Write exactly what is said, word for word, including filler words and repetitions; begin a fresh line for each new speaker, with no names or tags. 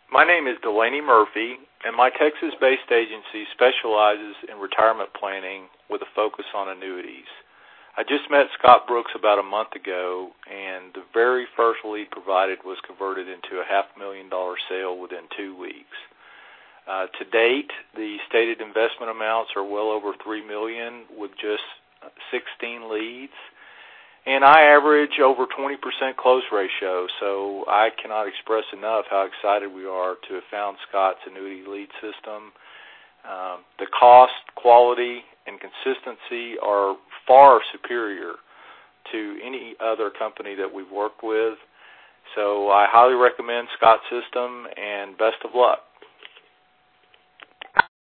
My name is Delaney Murphy, and my Texas-based agency specializes in retirement planning with a focus on annuities. I just met Scott Brooks about a month ago, and the very first lead provided was converted into a half million dollar sale within two weeks. Uh, to date, the stated investment amounts are well over three million dollars with just sixteen leads, and I average over twenty percent close ratio, so I cannot express enough how excited we are to have found Scott's annuity lead system. Um, the cost, quality, and consistency are far superior to any other company that we've worked with. So I highly recommend Scott's system, and best of luck.